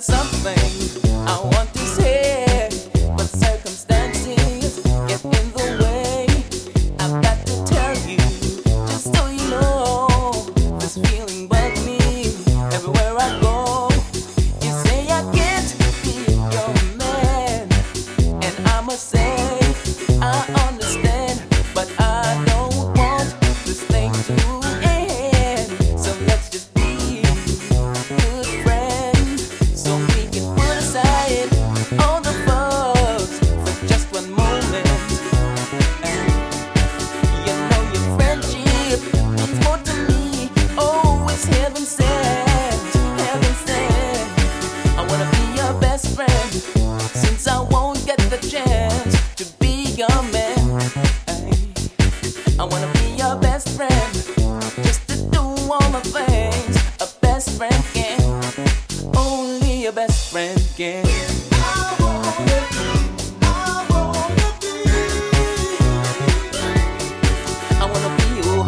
something I want to say, but circumstances get in the way. I've got to tell you, just so you know, this feeling bugs me everywhere I go. You say I can't be your man, and I must say I understand, but I don't want this thing to end. So let's just be good friends, so we can put aside all the fuss for just one moment. You know your friendship means more to me. Oh, it's heaven sent, heaven sent. I wanna be your best friend, since I won't get the chance to be your man. I wanna be your best friend, just to do all the things a best friend can. Only a best friend can. I wanna be you.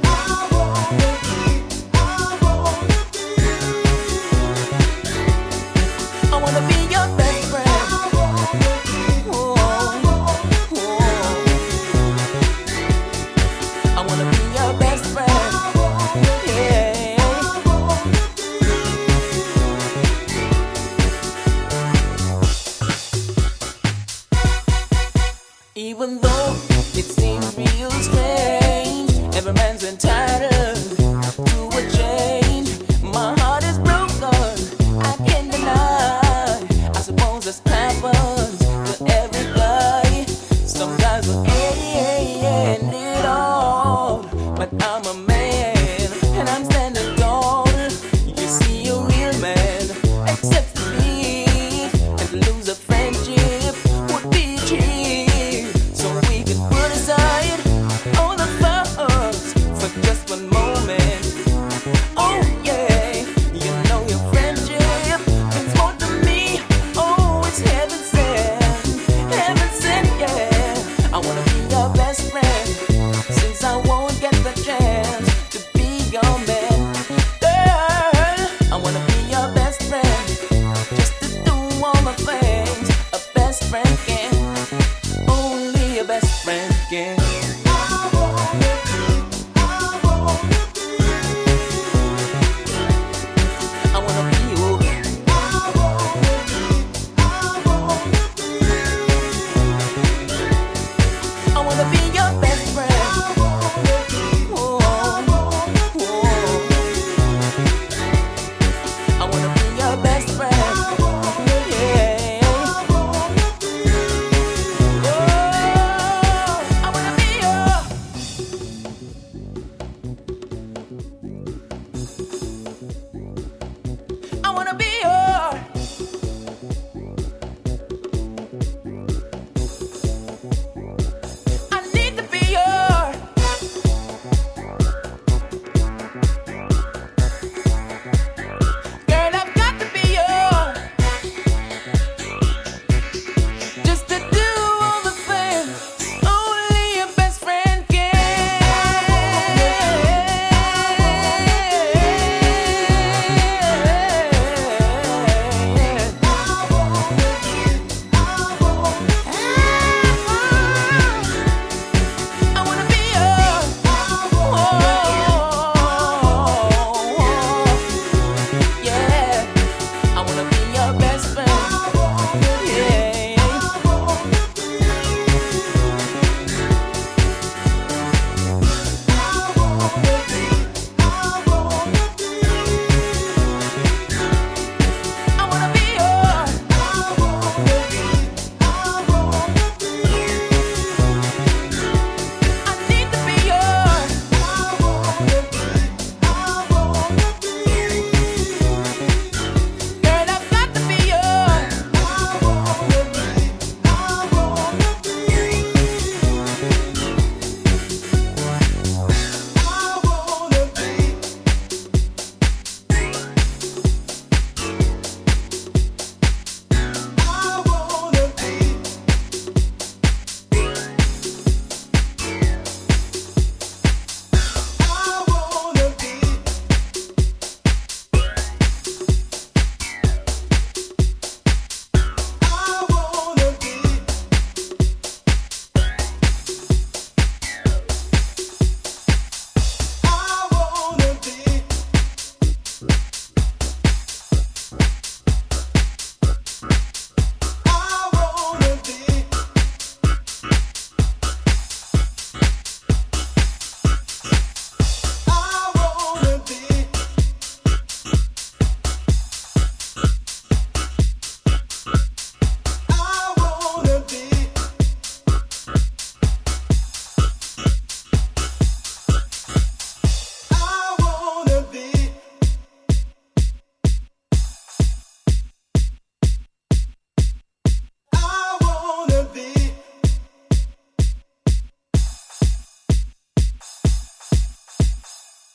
I wanna be your best friend. Oh, oh. I wanna be your best friend. Yeah. Even though it seems real strange, every man's entitled to a change. My heart is broken, I can't deny. I suppose this happens to every guy. Some guys will end it all, but I'm